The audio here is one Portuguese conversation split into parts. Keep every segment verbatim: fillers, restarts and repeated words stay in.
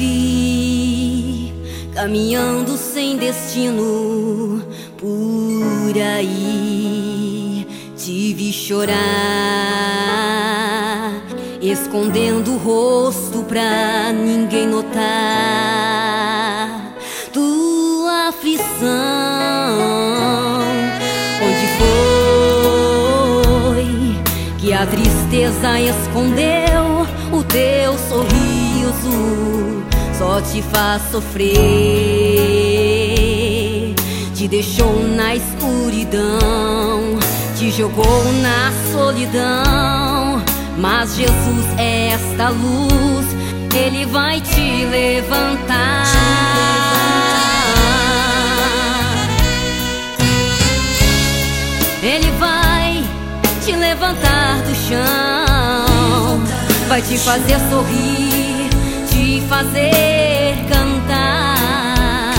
vi caminhando sem destino por aí. Te vi chorar, escondendo o rosto pra ninguém notar tua aflição. Onde foi que a tristeza escondeu o teu sorriso? Só te faz sofrer, te deixou na escuridão, te jogou na solidão. Mas Jesus é esta luz, Ele vai te levantar. Ele vai te levantar do chão, vai te fazer sorrir, te fazer cantar.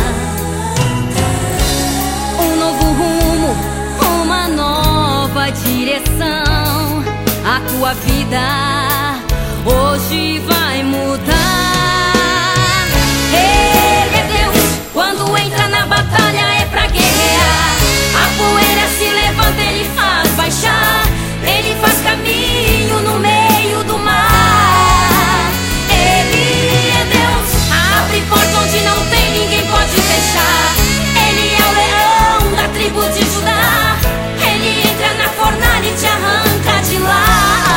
Um novo rumo, uma nova direção. A tua vida hoje vai mudar. Ele é Deus, quando entra na batalha é pra guerrear. A poeira se levanta, Ele faz baixar. Ele faz caminho no meio do mar. Ele é Deus, abre porta onde não tem, ninguém pode fechar. Ele é o leão da tribo de Judá. Ele entra na fornalha e te arranca de lá.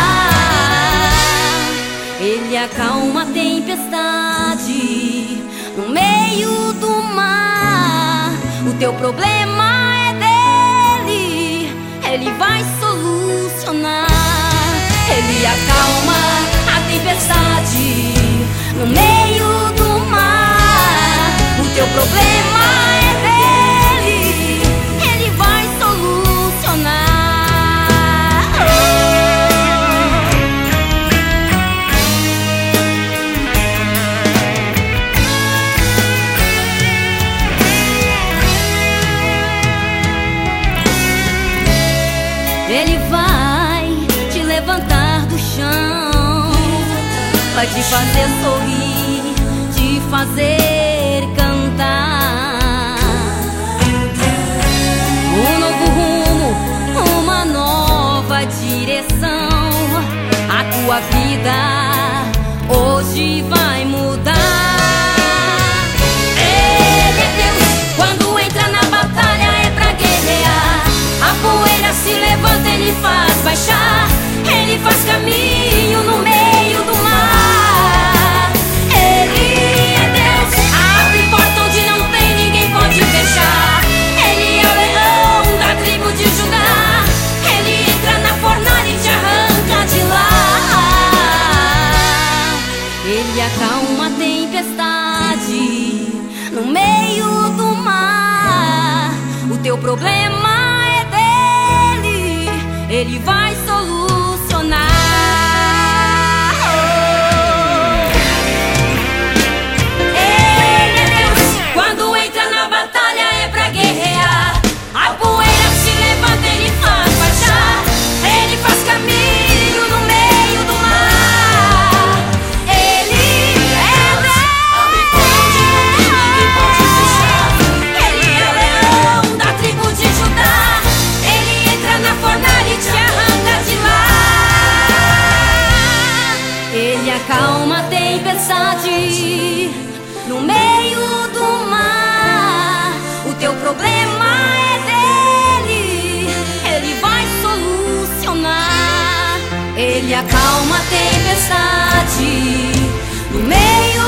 Ele acalma a tempestade no meio do mar. O teu problema é dele, Ele vai solucionar. Ele acalma a tempestade no meio do mar. O teu problema é dele, Ele vai solucionar. Ele vai te levantar do chão, vai te fazer sorrir, te fazer cantar. Um novo rumo, uma nova direção. A tua vida hoje vai mudar. Ele é Deus, quando entra na batalha é pra guerrear. A poeira se levanta, Ele faz baixar. Ele faz caminho no meio do mar. Ele é Deus, abre porta onde não tem, ninguém pode fechar. Ele é o leão da tribo de Judá. Ele entra na fornalha e te arranca de lá. Ele acalma a tempestade no meio do mar. O teu problema Ele vai solucionar. Ele é Deus, quando entra na batalha é pra guerrear. A poeira se levanta, Ele faz baixar. Ele faz caminho no meio do mar. Ele é Deus, onde ninguém pode fechar. Ele é o leão da tribo de Judá. Ele entra na fornalha e te arranca de lá. Ele acalma a tempestade no meio do mar. O teu problema é dele, Ele vai solucionar. Ele acalma a tempestade no meio